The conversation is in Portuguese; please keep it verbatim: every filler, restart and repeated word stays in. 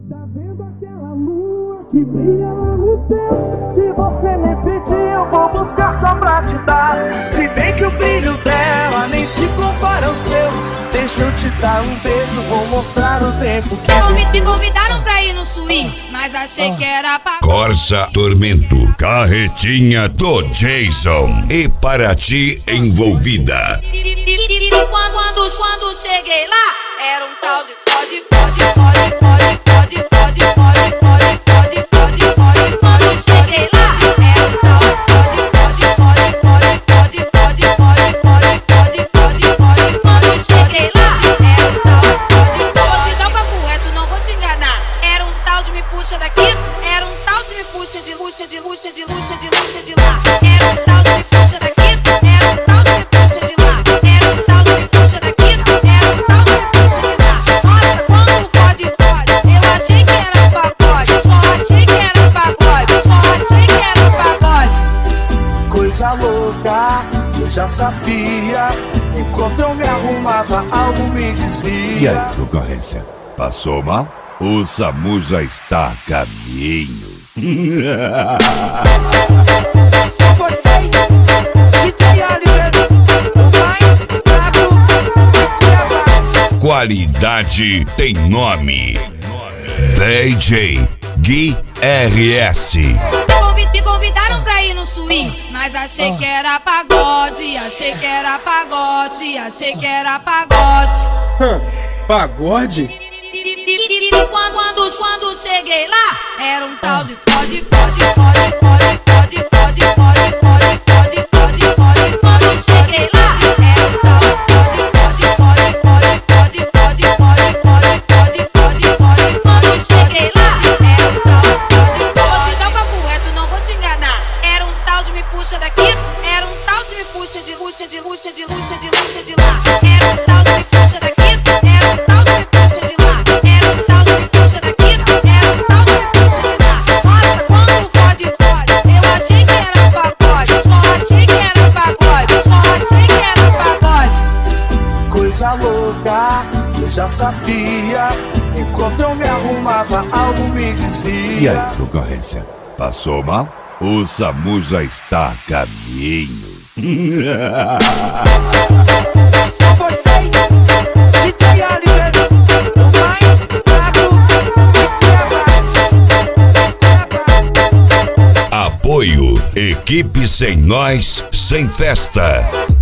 Tá vendo aquela lua que brilha lá no céu? Se você me pedir, eu vou buscar só pra te dar. Se bem que o brilho dela nem se compara ao seu. Deixa eu te dar um beijo, vou mostrar o tempo que Convid me convidaram pra ir no swing, mas achei ah. que era pra... Corsa Tormento, carretinha do Jason e Paraty envolvida. Quando, quando, quando cheguei lá, era um tal de fode, fode, fode, fode, fode, fode, fode, fode, fode, fode, fode. Quando cheguei lá, era um tal de fode, fode, fode, fode, fode, fode, fode, fode, fode, fode. Quando cheguei lá, era um tal de fode. Vou te dar um papo reto, não vou te enganar. Era um tal de me puxa daqui, era um tal de me puxa de luxa, de luxa, de luxa, de luxa de lá. Era um tal de me puxa daqui, era um tal de me puxa de lá. Era um tal de me puxa daqui, era um tal de me puxa de lá. Nossa, quando fode, fode, eu achei que era pagode. Só achei que era pagode, só achei que era pagode. coisa louca, eu já sabia. Enquanto eu me arrumava, algo me dizia. E aí, concorrência, passou mal? O SAMU já está a caminho. Qualidade tem nome. D J Gui R S. Me convidaram pra ir no swing, mas achei que era pagode. Achei que era pagode, achei que era pagode. Hã, pagode? Quando, quando, quando cheguei lá, era um tal de fode, fode, fode, fode, fode, fode, fode, fode, fode, fode, fode. Quando cheguei lá, era um tal de fode, fode, fode, fode, fode, fode, fode, fode, fode, fode. Quando cheguei lá, era um tal de fode. Vou te dar um papo reto, não vou te enganar. Era um tal de me puxa daqui, era um tal de me puxa de luxa, de luxa, de luxa, de luxa de lá. Era um tal de me puxa daqui, era um tal de me puxa de lá. Era um tal de me puxa daqui, era um tal de me puxa de lá. Nossa, quando fode, fode, eu achei que era pagode. Só achei que era pagode, só achei que era pagode. Coisa louca, eu já sabia. Enquanto eu me arrumava, algo me dizia. E aí, concorrência, passou mal? O SAMU já está a caminho. Apoio, equipe sem nós, sem festa.